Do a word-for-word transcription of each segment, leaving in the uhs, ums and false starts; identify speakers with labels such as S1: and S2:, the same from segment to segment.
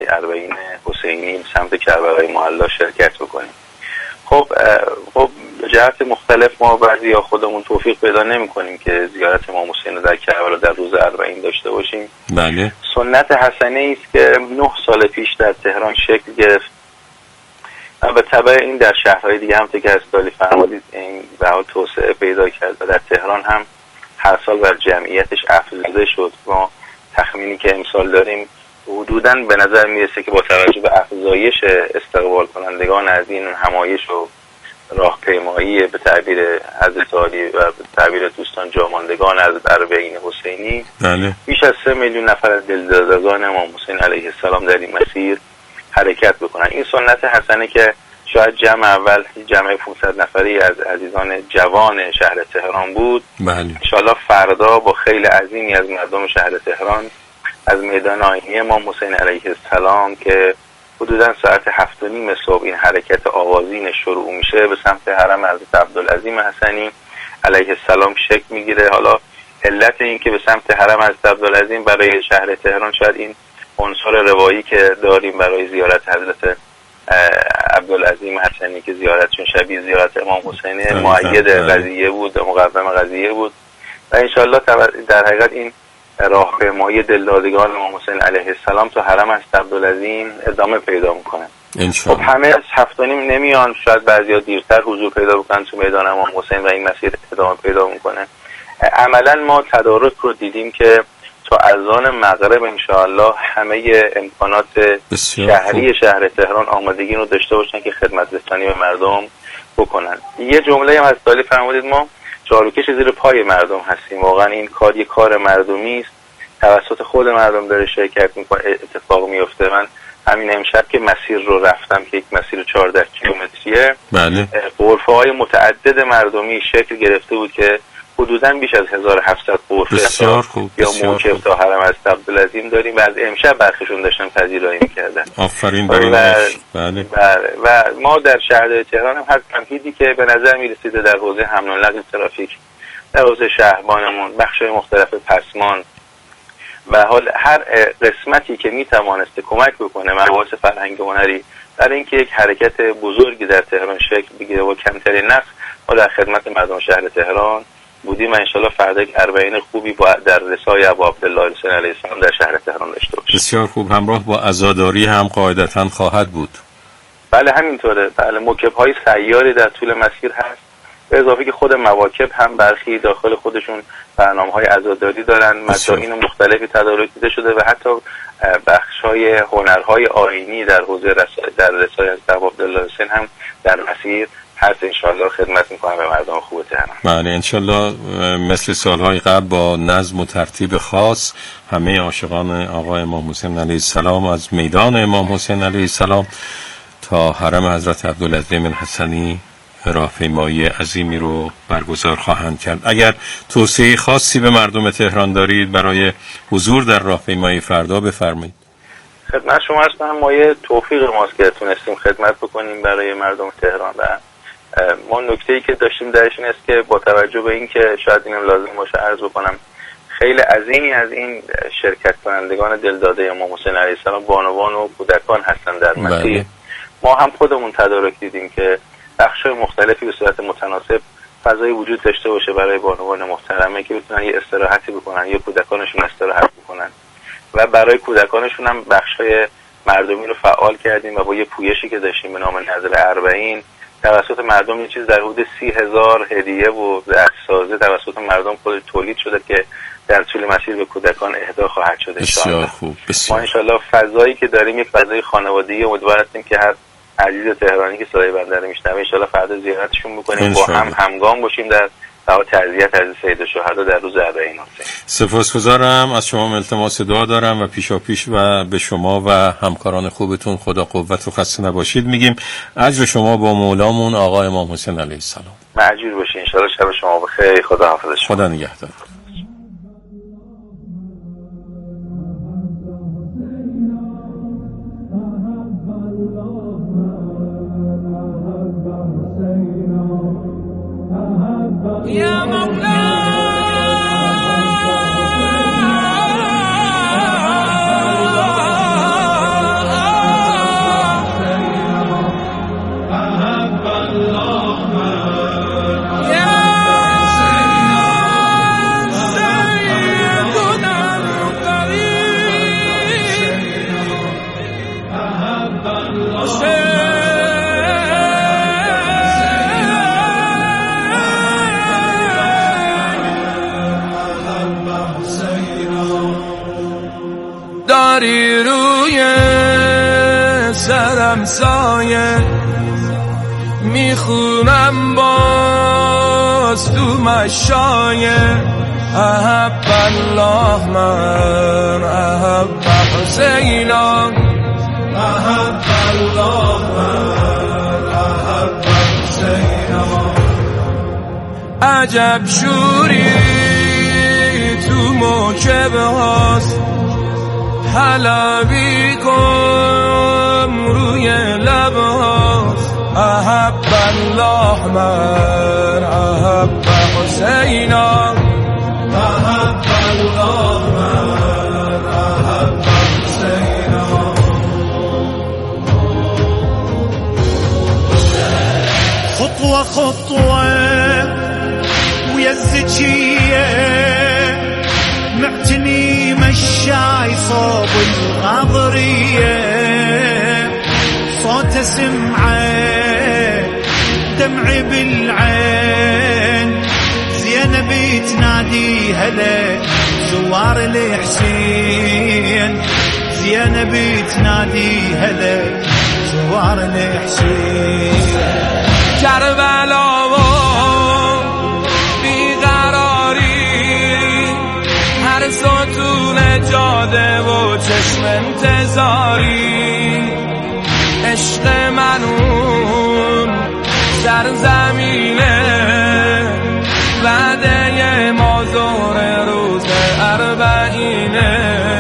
S1: اربعین حسینی سمت کربلای معلی شرکت بکنیم. خب خب جهت مختلف ما بعضیا خودمون توفیق پیدا نمی‌کنیم که زیارت امام حسین رو در کربلا در روز اربعین داشته باشیم.
S2: بله.
S1: سنت حسنه است که نه سال پیش در تهران شکل گرفت و به تبع این در شهرهای دیگه هم که استالی فرمودید این به حال توسعه پیدا کرد و در تهران هم هر سال بر جمعیتش افزوده شد. ما تخمینی که امسال داریم حدوداً به نظر میرسه که با توجه به افزایش استقبال کنندگان از این همایش و راهپیمایی به تعبیر حضرت عالی و به تعبیر دوستان جاماندگان از اربعین حسینی،
S2: بله.
S1: بیش از سه میلیون نفر از دلدادگان امام حسین علیه السلام در این مسیر حرکت بکنن. این سنت حسنه که شاید جمع اول جمع پانصد نفری از عزیزان جوان شهر تهران بود،
S2: بله.
S1: انشالله فردا با خیل عظیمی از مردم شهر تهران از میدان آینی امام حسین علیه السلام که حدوداً ساعت هفت و نیم صبح این حرکت آوازین شروع میشه به سمت حرم حضرت عبدالعظیم حسنی علیه السلام شکل میگیره. حالا علت این که به سمت حرم حضرت عبدالعظیم برای شهر تهران شاید این عنصر روایی که داریم برای زیارت حضرت عبدالعظیم حسنی که زیارتشون شبیه زیارت امام حسین مؤید قضیه بود، مقوم قضیه بود و انشالله در حقیقت این راهپیمایی دلدادگان امام حسین علیه السلام تا حرم حضرت عبدالعظیم ادامه پیدا میکنه. خب همه از هفت و نیم نمیان، شاید بعضیا دیرتر حضور پیدا بکنن تو میدان امام حسین و این مسیر ادامه پیدا میکنه. عملا ما تدارک رو دیدیم که تا اذان مغرب انشاءالله همه امکانات شهری خوب. شهر تهران آمادگی رو داشته باشن که خدمت رسانی به مردم بکنن. یه جمله هم از طالی فرمودید ما جاروکش زیر پای مردم هستیم. واقعا این کار یک کار مردمی است، توسط خود مردم داره شرکت میکنه اتفاق میفته. من همین امشب که مسیر رو رفتم که یک مسیر چهارده کیلومتریه،
S2: بله.
S1: غرفه های متعدد مردمی شکل گرفته بود که حدوداً بیش از هزار و هفتصد غرفه
S2: بسیار خوب
S1: یا موکب تا حرم حضرت عبدالعظیم داریم و از امشب برخشون داشتن پذیرایی میکردن.
S2: آفرین برای بله.
S1: بله. و ما در شهر تهران هم هر تمهیدی که به نظر میرسیده در حوزه حمل و نقل ترافیک، در حوزه شهربانمون، بخش‌های مختلف پسمان و حال هر قسمتی که میتوانسته کمک بکنه مباحث فرهنگ و هنری برای اینکه یک حرکت بزرگی در تهران شکل بگیره و کمترین نقص ما در خدمت مردم شهر تهران بودیم و انشالله فردا یک اربعین خوبی با در رسای ابو عبدالله حسین علیه السلام در شهر تهران داشته باشیم.
S2: بسیار خوب. همراه با عزاداری هم قاعدتاً خواهد بود.
S1: بله همینطوره. بله موکب‌های سیاری در طول مسیر هست، به اضافه که خود مواکب هم برخی داخل خودشون برنامه‌های عزاداری دارن، مدائن مختلفی تدارک دیده شده و حتی بخش‌های هنرهای آیینی در حوزه رسای در رسای از ابو عبدالله حسین هم در مسیر هست. انشالله خدمت میکنم به مردم خوب تهران.
S2: بله انشالله مثل سالهای قبل با نظم و ترتیب خاص همه عاشقان آقا امام حسین علیه السلام از میدان امام حسین علیه السلام تا حرم حضرت عبدالعظیم حسنی راهپیمایی عظیمی رو برگزار خواهند کرد. اگر توصیه خاصی به مردم تهران دارید برای حضور در راهپیمایی فردا بفرمایید.
S1: خدمت شما هستم. ما یه توفیق ماست که تونستیم خدمت بکنیم برای مردم تهران و ما نکته‌ای که داشتیم درش این است که با توجه به این که شاید اینم لازم باشه عرض بکنم خیلی عظیمی از این شرکت کنندگان دلداده امام حسین علیه السلام بانوان و کودکان هستن در مسیر. ما هم خودمون تدارک دیدیم که بخش‌های مختلفی به صورت متناسب فضای وجود داشته باشه برای بانوان محترمه که بتونن یه استراحتی بکنن یا کودکانشون استراحت بکنن و برای کودکانشون هم بخش‌های مردمی رو فعال کردیم و با یه پویشی که داشتیم به نام نذر اربعین توسط مردم یه چیز در حدود سی هزار هدیه و عکس‌سازی توسط مردم خود تولید شده که در طول مسیر به کودکان اهدا خواهد شد.
S2: بسیار خوب. بسیار.
S1: ما انشالله فضایی که داریم یک فضای خانوادگی امیدوار هستیم که هر عزیز تهرانی که صدای بنده رو میشنوه انشالله فردا زیارتشون بکنیم با هم همگام باشیم در دعا تعزیت از سید الشهدا در روز اربعین حسین.
S2: سپاسگزارم از شما. التماس دعا دارم و پیشا پیش و به شما و همکاران خوبتون خدا قوت و خسته نباشید میگیم. اجر شما با مولامون آقا امام حسین علیه السلام.
S1: مأجور باشین انشالله. شب شما بخیر. خدا حافظ شما.
S2: خدا نگهدار.
S3: يا مولاي همسایه میخونم باز تو مشایه احب الله من احب حسینا احب الله من احب حسینا عجب شوری تو موکب هاست حلبی کن روی لب هاست احب الله من احب حسینا احب الله من احب حسینا
S4: خطوة خطوة ويا الزكية معتني مشاي صوب الغاضرية صوت سمعه دمعي بالعين زينب تنادي هلا زوار الحسين زينب تنادي هلا زوار الحسين
S3: کربلا و بیقراری هر ستون جاده و چشم انتظاری عشق منون سرزمینه وعده ما ظهر روز اربعینه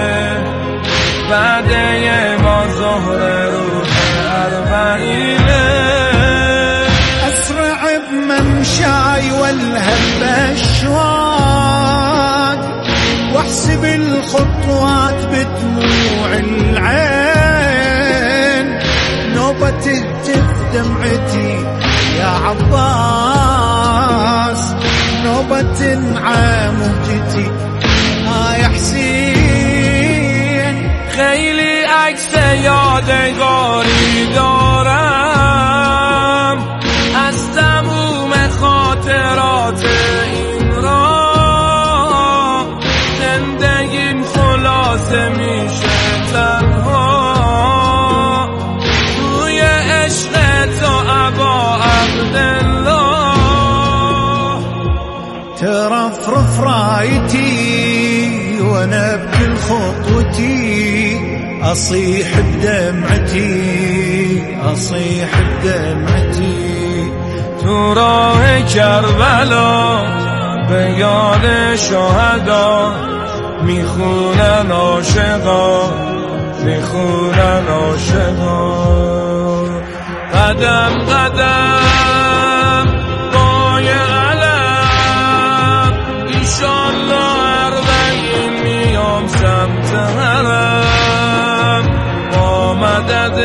S3: وعده ما ظهر روز اربعینه
S4: ممشاي والهم بشواد واحسب الخطوات بدموع العين نوبة تهتف دمعتي يا عباس نوبة تنعى مهجتي آه يا حسين
S3: خیلی عکس یادگاری دارم از تموم خاطرات این را زندگیم خلاصه میشه تنها توی عشق تو ابا عبدالله
S4: ترفرف رايتي وانا بكل خطوتي اصيح بدمعتي اصيح بدمعتي
S3: تو راه کربلا به یاد شهدا میخونن عاشقا میخونن عاشقا قدم قدم پای علم ایشالله اربعین میام سمت حرم با مدد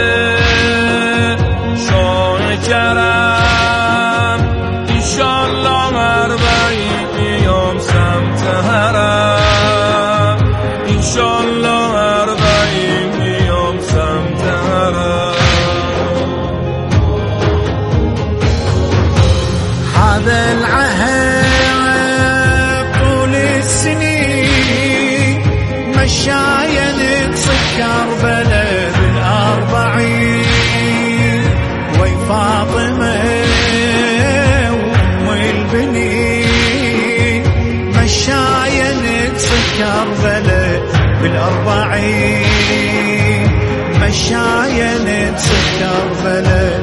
S3: شاه کرم ایشالله اربعین میام سمت حرم ایشالله اربعین میام سمت حرم
S4: هذا العهد طول السنين مشاين بسكر بلد الأربعين وي فاطمة وأم البنين مشاين بسكر بلد بالأربعين مشاين بسكر بلد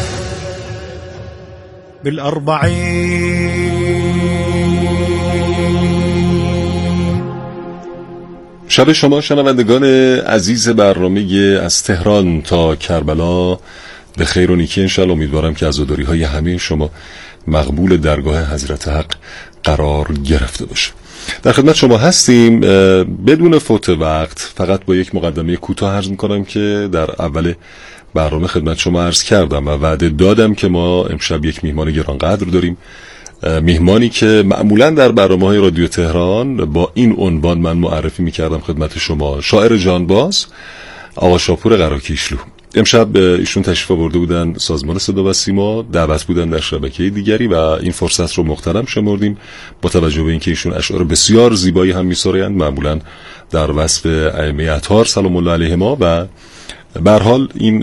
S4: بالأربعين.
S2: شب شما شنوندگان عزیز برنامه از تهران تا کربلا به خیر و نیکی انشالله. امیدوارم که عزاداری های همه شما مقبول درگاه حضرت حق قرار گرفته باشه. در خدمت شما هستیم. بدون فوت وقت فقط با یک مقدمه کوتاه عرض میکنم که در اول برنامه خدمت شما عرض کردم و وعده دادم که ما امشب یک میهمان گرانقدر داریم، میهمانی که معمولا در برنامه‌های رادیو تهران با این عنوان من معرفی میکردم خدمت شما، شاعر جانباز آقا شاپور قراکیشلو. امشب ایشون تشریف آورده بودن سازمان صدا و سیما، دعوت بودن در شبکه دیگری و این فرصت رو محترم شمردیم با توجه به اینکه ایشون اشعار بسیار زیبایی هم می‌سرایند، معمولا در وصف ائمه اطهار سلام الله علیهما، و به هر حال این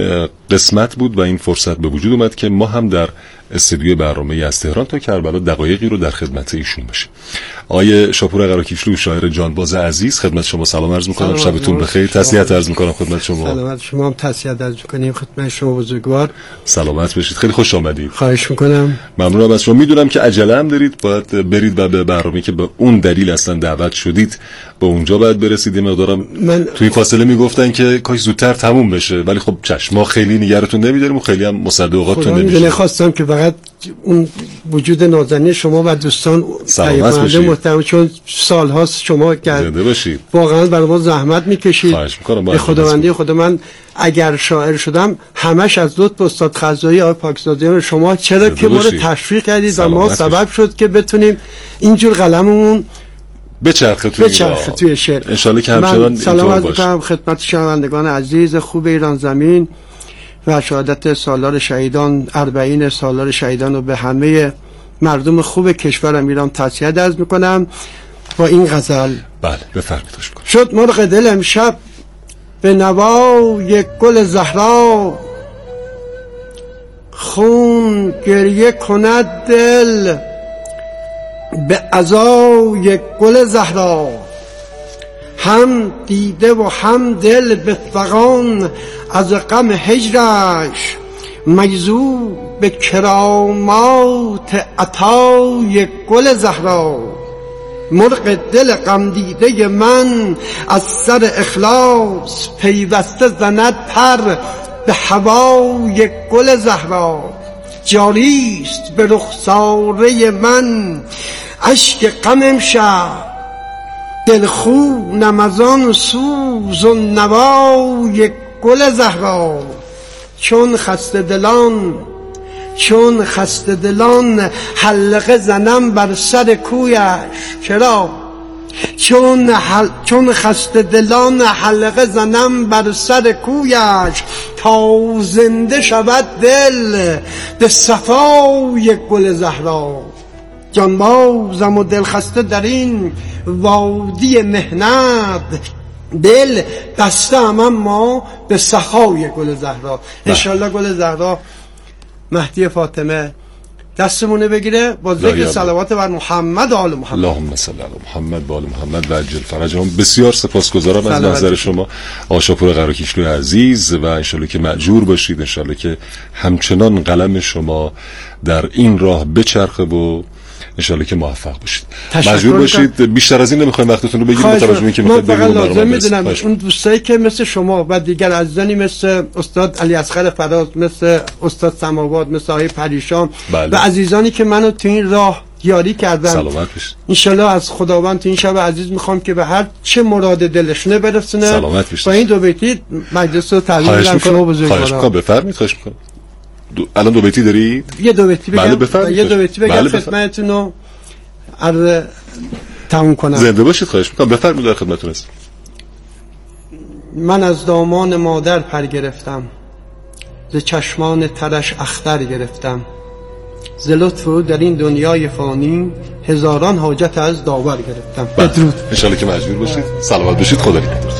S5: قسمت بود و این فرصت به وجود اومد که ما هم در استودیوی برنامه از تهران تا کربلا دقایقی رو در خدمت ایشون باشیم. آقای شاپور قراکیشلو، شاعر جانباز عزیز، خدمت شما سلام عرض می‌کنم. شبتون بخیر. تسلیت عرض می‌کنم خدمت شما.
S6: سلامت شما هم تسلیت عرض می‌کنیم خدمت شما بزرگوار.
S5: سلامت باشید. خیلی خوش آمدید.
S6: خواهش می‌کنم.
S5: ممنونم از شما. میدونم که عجله هم دارید، باید برید و به برنامه‌ای که به اون دلیل اصلا دعوت شدید به اونجا باید برسید. مقدارم
S6: من
S5: تو این فاصله میگفتن که کاش زودتر تموم بشه، ولی خب چشم، ما خیلی نگرانتون نمی‌داریم و خیلی هم مصدق اوقاتتون نمی‌شیم.
S6: من خواستم که فقط اون وجود نازنین شما و دوستان
S5: سلامت
S6: محترم، چون سال‌هاست شما
S5: زنده باشید،
S6: واقعا برای ما زحمت می‌کشید.
S5: خواهش می‌کنم.
S6: به خداوندی خدا من اگر شاعر شدم همش از لطف استاد خزایی آقای پاکزادیان شما، چرا که ما رو تشویق کردید و ما سبب شد که بتونیم اینجور قلممون
S5: بچرخه توی
S6: بچرخه توی شعر.
S5: ان شاء الله که همچنان اینطور باشه.
S6: سلام می‌کنم خدمت شنوندگان عزیز خوب ایران زمین و شهادت سالار شهیدان، اربعین سالار شهیدان رو به همه مردم خوب کشورم ایران تسلیت عرض میکنم با این غزل.
S5: بله بفرمایید.
S6: شد مرغ دل امشب به نوای گل زهرا، خون گریه کند دل به عزای گل زهرا، هم دیده و هم دل به فغان از غم هجرش، مجذوب به کرامات عطای گل زهرا. مرغ دل غم دیده من از سر اخلاص، پیوسته زند پر به هوای گل زهرا. جاریست به رخساره من اشک غم امشب، دل خونم از آن سوز و نوای گل زهرا. چون خسته دلان چون خسته دلان حلقه زنم بر سر کویش، چرا؟ چون حل... چون خسته دلان حلقه زنم بر سر کویش، تا زنده شود دل به صفای گل زهرا. جانبازم و دل خسته در این وادی مهنت، دل بسته ام اما به سخای گل زهرا. انشالله گل زهرا مهدی فاطمه دستمونه بگیره با ذکر صلوات بر محمد و آل محمد.
S5: اللهم صل علی محمد و آل محمد و عجل فرجهم. بسیار سپاسگزارم از نظر شما آقای شاپور قراکیشلو عزیز و انشالله که مأجور باشید، انشالله که همچنان قلم شما در این راه بچرخه و انشالله که موفق باشید. مأجور باشید. بیشتر از این نمیخوایم وقتتون رو بگیریم، متوجه میشیم که میخواید
S6: بگیم. من لازم میدونم اون دوستایی که مثل شما و دیگر عزیزانی مثل استاد علی اصغر فراز، مثل استاد سماوات، مثل آقای پریشان
S5: بله.
S6: و عزیزانی که منو تو این راه یاری کردن،
S5: سلامت باشید.
S6: انشالله از خداوند تو این شب عزیز میخوام که به هر چه مراد دلشونه برسونه.
S5: سلامت باشید.
S6: با این دو بیتی مجلس رو تعلیم میدم شما بزرگوارا.
S5: خواهش میکنم. بفرمایید. خواهش میکنم. دو... الان دو بیتی دارید؟
S6: یه دو بیتی بگم.
S5: بله
S6: یه دو بیتی بگم
S5: بله
S6: خدمتتون رو عرض تموم کنم.
S5: زنده باشید. خواهش میکنم. بفرمایید. در خدمتتون هستم.
S6: من از دامان مادر پر گرفتم، ز چشمان ترش اختر گرفتم، ز لطف او در این دنیای فانی هزاران حاجت از داور گرفتم. بدرود.
S5: انشالله که مجبور باشید. سلامت باشید. خدا نگهدار.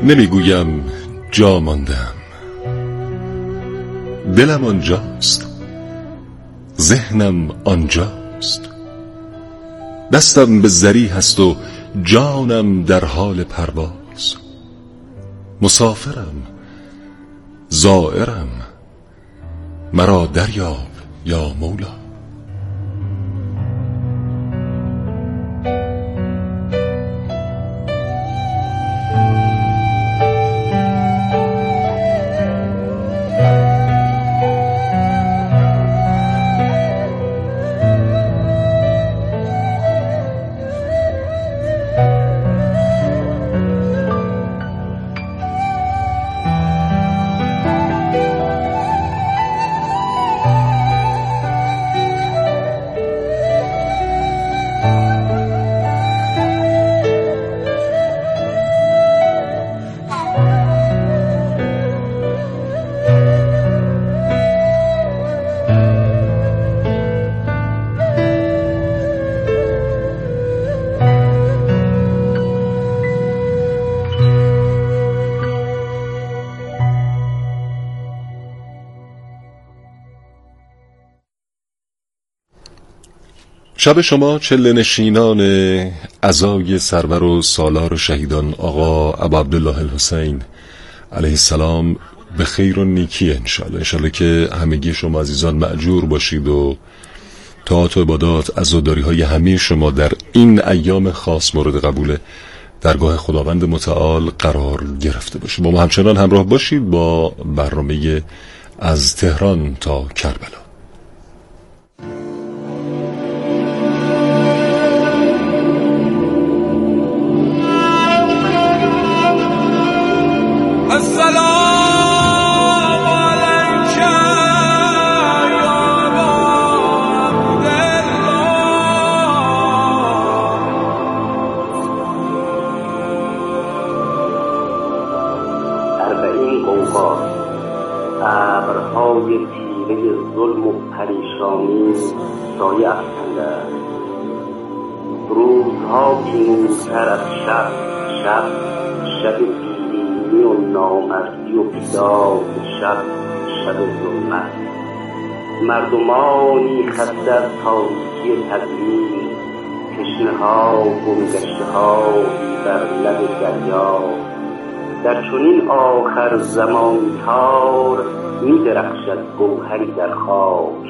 S5: نمیگویم جا ماندم، دلم آنجاست، ذهنم آنجاست، دستم به زری هست و جانم در حال پرواز. مسافرم، زائرم، مرا دریاب یا مولا. شب شما چله نشینان عزای سرور و سالار شهیدان آقا ابا عبدالله الحسین علیه السلام به خیر و نیکی انشالله. انشالله که همگی شما عزیزان مأجور باشید و طاعات و عبادات عزاداری های همه شما در این ایام خاص مورد قبول درگاه خداوند متعال قرار گرفته باشه. با ما همچنان همراه باشید با برنامه از تهران تا کربلا.
S7: ابرهای تیره ظلم و پریشانی سایه افکنده، روزها پیروزتر از شب، شب شب بیدینی و نامردی و بیداد، شب شب ظلمت. مردمانی خسته از تاریکی تدبیر، تشنه‌ها گمگشته‌ها بر لب دریا، در چنین آخر زمان تار می درخشد گوهری در خاک،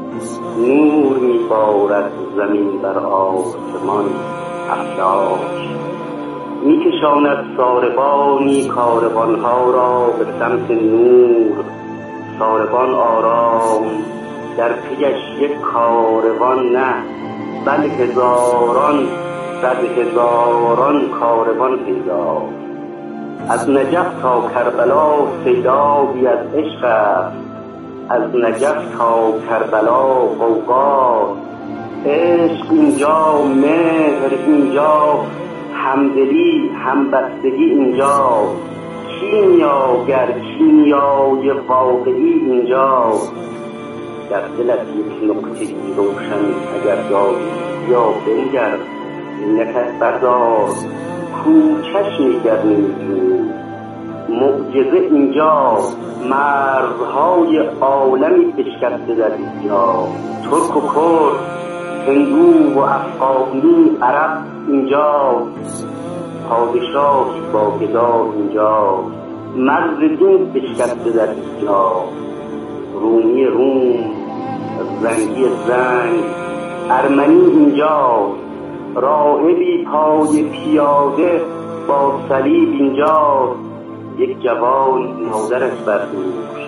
S7: نور می بارد زمین بر آسمان افلاک، می کشاند ساربانی کاروانها را به سمت نور. ساربان آرام، در پیش یک کاروان نه بل هزاران صد هزاران کاروان پیدا. از نجف تا کربلا سیلابی از عشق است، از نجف تا کربلا غوغا. عشق اینجا، مهر اینجا، همدلی همبستگی اینجا، کیمیاگر کیمیای واقعی اینجا. در دلت یک نقطه روشن اگر داری یا بنگر، نکت بردار کوچش نگر نمی‌دونی. معجزه اینجا، مرزهای عالمی بشکسته در اینجا. ترک و کرد، هندو و افغانی، عرب اینجا. پادشاهی با گدا اینجا، مرز دین بشکسته در اینجا. رومی روم، زنگی زنگ، ارمنی اینجا. راهبی پای پیاده با صلیب اینجا. یک جوان مادرش بر دوش،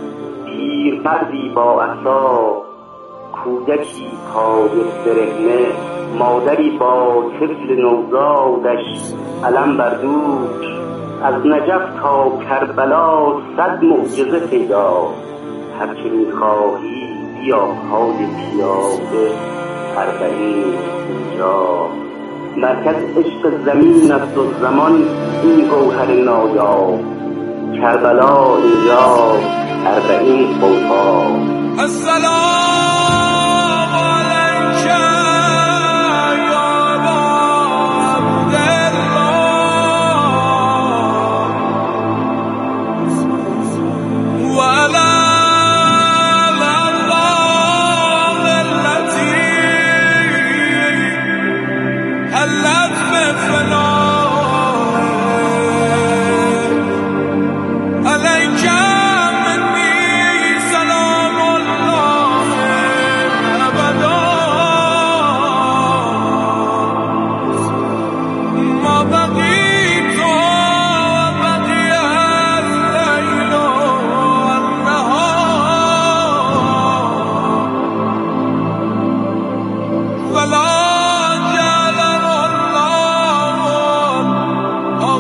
S7: پیرمردی با عصا، کودکی پای برهنه، مادری با طفل نوزادش علم بر دوش. از نجف تا کربلا صد معجزه پیدا، هرچه میخواهی بیا پای پیاده اربعین اینجا. مرکز عشق زمین است و زمان این گوهر نایاب، کربلا اینجا، اربعین قوقا.
S3: السلام علیک یا ابا عبدالله،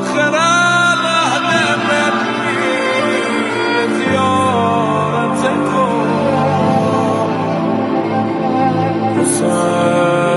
S3: آخر العهد منی زیارت کن حسین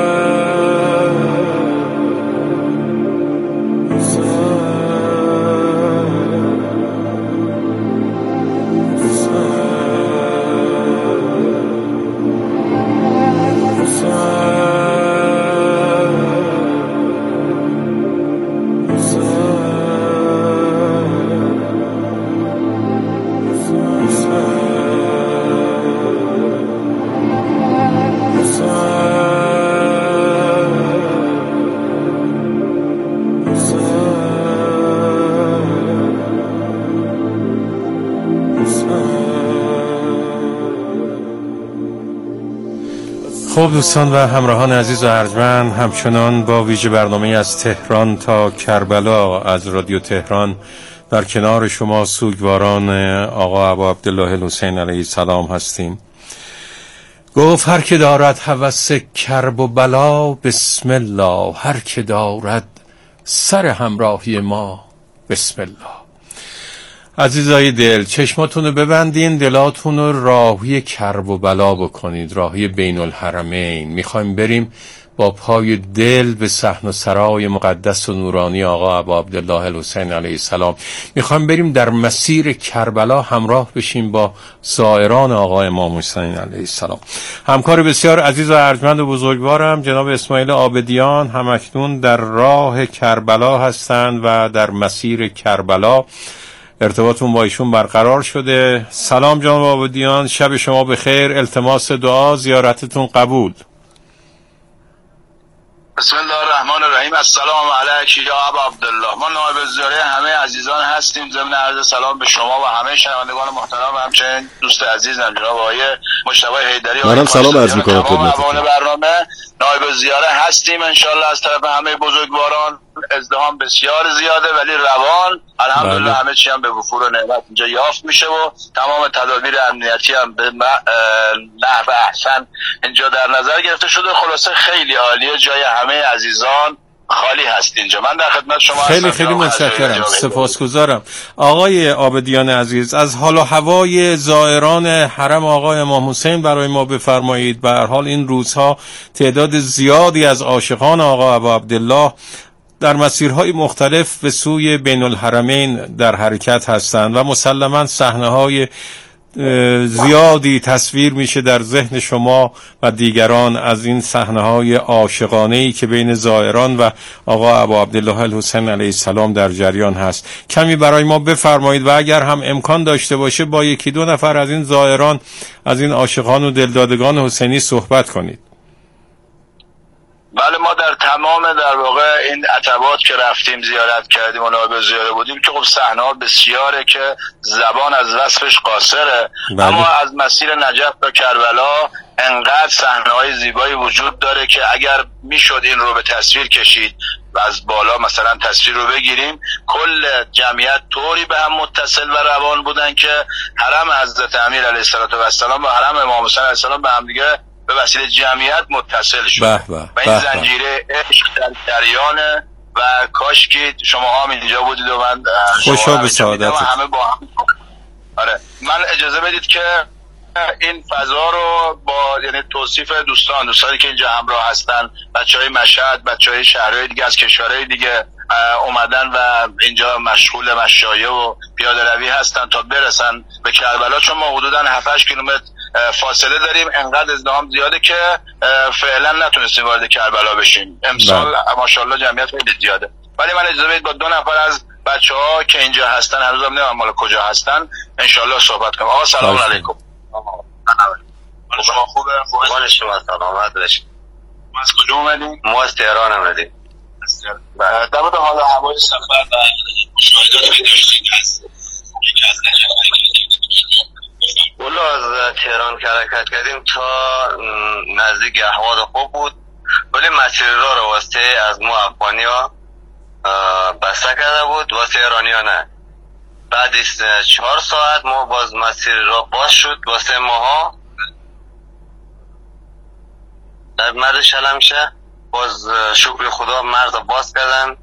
S2: خب دوستان و همراهان عزیز و ارجمند، همچنان با ویژه برنامه از تهران تا کربلا از رادیو تهران در کنار شما سوگواران آقا ابا عبدالله الحسین علیه السلام هستیم. گفت هر که دارد هوس کرب و بلا بسم الله، هر که دارد سر همراهی ما بسم الله. عزیزای دل، چشماتون رو ببندین، دلاتون رو راهی کرب و بلا بکنید، راهی بین الحرمین. میخوایم بریم با پای دل به صحن و سرای مقدس و نورانی آقا ابا عبدالله الحسین علیه السلام. میخوایم بریم در مسیر کربلا همراه بشیم با زائران آقا امام حسین علیه السلام. همکار بسیار عزیز و ارجمند و بزرگوارم جناب اسماعیل عابدیان همکنون در راه کربلا هستند و در مسیر کربلا ارتباطون با ایشون برقرار شده. سلام جناب عابدیان، شب شما بخیر، التماس دعا، زیارتتون قبول.
S8: بسم الله الرحمن الرحیم. السلام علیک یا ابا عبدالله. ما نایب الزیاره همه عزیزان هستیم. ضمن عرض سلام به شما و همه شنوندگان محترم و همچنین دوست عزیزم جناب آقای مجتبی حیدری.
S5: منم سلام عرض می‌کنم
S8: خدمتتون. برنامه نایب الزیاره هستیم ان شاء الله از طرف همه بزرگواران. ازدحام بسیار زیاده ولی روان الحمدلله همه چی هم به وفور و نعمت اینجا یافت میشه و تمام تدابیر امنیتی هم به نحو احسن اینجا در نظر گرفته شده. خلاصه خیلی عالیه، جای همه عزیزان خالی هست اینجا. من در خدمت شما هستم.
S2: خیلی خیلی متشکرم، سپاسگزارم. آقای عابدیان عزیز، از حال و هوای زائران حرم آقا امام حسین برای ما بفرمایید. به هر حال این روزها تعداد زیادی از عاشقان آقا ابا عبدالله در مسیرهای مختلف به سوی بین الحرمین در حرکت هستند و مسلماً صحنه‌های زیادی تصویر میشه در ذهن شما و دیگران از این صحنه‌های عاشقانه‌ای که بین زائران و آقا ابا عبدالله الحسین علیه السلام در جریان هست. کمی برای ما بفرمایید و اگر هم امکان داشته باشه با یکی دو نفر از این زائران، از این عاشقان و دلدادگان حسینی صحبت کنید.
S8: بله، ما در تمام در واقع این عتبات که رفتیم زیارت کردیم و نایب زیاره بودیم که خب صحنه‌ها بسیاره که زبان از وصفش قاصره. بله. اما از مسیر نجف تا کربلا انقدر صحنه‌های زیبایی وجود داره که اگر میشد این رو به تصویر کشید و از بالا مثلا تصویر رو بگیریم، کل جمعیت طوری به هم متصل و روان بودن که حرم حضرت امیر علیه السلام و حرم امام حسین علیه السلام به هم دیگه به وسیله جمعیت متصل شد و این زنجیره عشق در جریانه و کاش که شما هم اینجا بودید و من
S2: خوشا به سعادت
S8: همه با هم. آره، من اجازه بدید که این فضا رو با یعنی توصیف دوستان دوستانی که اینجا همراه هستن، بچهای مشهد، بچهای شهرهای دیگه از کشورهای دیگه اومدن و اینجا مشغول مشایعه و پیاده روی هستن تا برسن به کربلا، چون ما حدوداً هفت هشت کیلومتر فاصله داریم. انقدر ازدحام زیاده که فعلا نتونستیم وارد کربلا بشیم. امسال ماشاءالله جمعیت خیلی زیاده. ولی من اجازه بدید با دو نفر از بچه‌ها که اینجا هستن، هنوزم نمیدونم مال کجا هستن، ان شاءالله صحبت کنم. آقا سلام علیکم. شما خوبه؟ خوبه شما سلامت باشید. ما از کجا اومدیم؟ ما از تهران اومدیم. در مورد حال هوای سفر و مشاهداتی که داشتید هست والله از تهران که حرکت کردیم تا نزدیک احوال خوب بود، ولی مسیر را رو واسه از ما افغانی ها بسته کرده بود، واسه ایرانی ها نه. بعد چهار ساعت ما باز مسیر را باز شد واسه ماها در مرز شلمشه. باز شکر خدا مرز باز کردن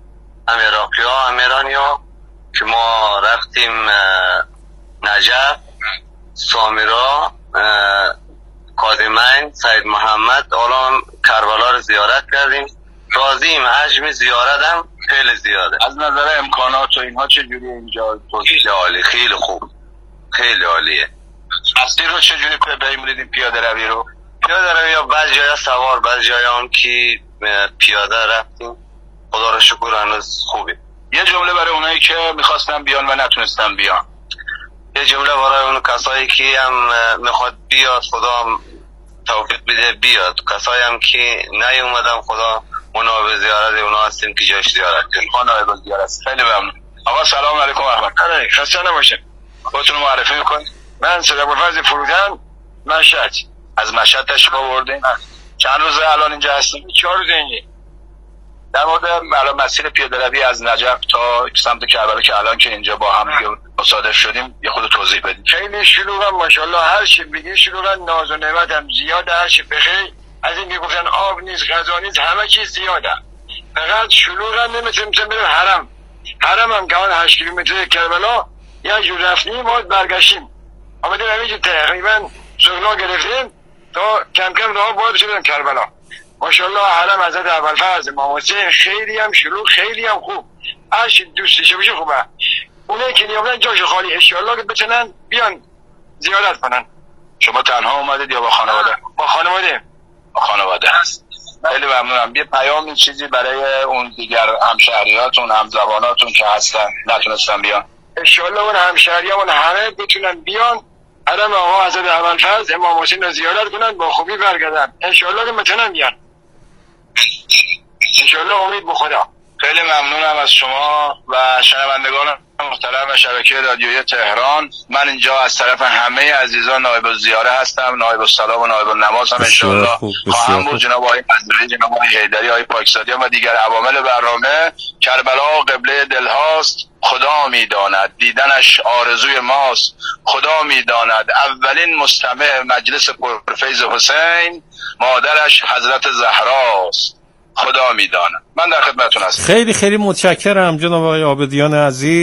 S9: هم عراقی ها هم ایرانی ها که ما رفتیم نجف، سامیرا، کاظمین، سید محمد، حالا کربلا رو زیارت کردیم. راضیم. حجم زیارت هم خیلی زیاده.
S8: از نظر امکانات و اینها چجوری اینجا؟
S9: خیلی عالی، خیلی خوب، خیلی عالیه.
S8: مسیر رو چجوری پیمودید؟ پیاده روی رو؟
S9: پیاده روی ها بعض جای سوار، بعض جای هم که پیاده رفتیم. خدا رو شکر هنوز خوبه.
S8: یه جمله برای اونایی که میخواستن بیان و نتونستن بیان.
S9: یه جمله برای اون کسایی که هم میخواد بیاد، خدا هم توفیق بده بیاد. کسایی هم که نیومدن، خدا اونا به زیارت اونا هستیم که جاش زیارت کنیم.
S8: خدا به زیارت. خیلی ممنون. آقا سلام علیکم و رحمت الله. خسته نباشید. خودتون معرفی میکنید؟ من سید ابوالفضل فروزان، مشهد. از مشهد تشریف آوردین؟ چند روزه الان اینجا هستیم؟ چهار روزه اینجا. در مورد الان مسیر پیاده روی از نجف تا سمت کربلا که الان که اینجا با هم دیگه مصادف شدیم یه خود توضیح بدید.
S10: خیلی شلوغن ماشاءالله، هر چی بگی شلوغن، ناز و نعمت هم زیاده، هر چی بخیر. از این میگفتن آب نیست، غذا نیست، همه چیز زیاده. فقط شلوغن نمیتونیم مثلا بریم حرم. حرم هم که هشت کیلومتر کربلا یه جور رفتیم ما برگشتیم. آمدیم همینجا تقریبا سغنا گرفتیم تا کم کم راه باید شدیم کربلا. ماشاءالله حرم حضرت ابوالفضل امام حسین خیلی هم شلوغ، خیلی هم خوب. هرچی دوستش بشه خوبه. اونایی که نیامدن جاش خالی، انشالله که بتونن بیان زیارت کنن.
S8: شما تنها اومدید یا با خانواده؟
S10: با خانواده.
S8: با خانواده هست. خیلی ممنونم. یه پیام چیزی برای اون دیگر همشهریاتون، همزباناتون که هستن نتونستن بیان.
S10: انشالله اون همشهریامون همه بتونن بیان حرم آقا حضرت ابوالفضل امام حسین رو زیارت کنن، با خوبی برگردن. انشالله که میتونن بیان. انشالله امید به خدا.
S8: خیلی ممنونم از شما و شنوندگان محترم شبکه رادیویی تهران. من اینجا از طرف همه عزیزان نایب الزیاره هستم، نایب السلام و نایب النماز هم انشالله خواهم بود. جناب آقای مزرعی، جناب آقای حیدری، آقای پاکزادیان و دیگر عوامل برنامه. کربلا قبله دلهاست، خدا میداند، دیدنش آرزوی ماست، خدا میداند. اولین مستمع مجلس پرفیض حسین مادرش حضرت زهراست، خدا میداند. من در خدمتتون هستم.
S2: خیلی خیلی متشکرم جناب آقای عابدیان عزیز.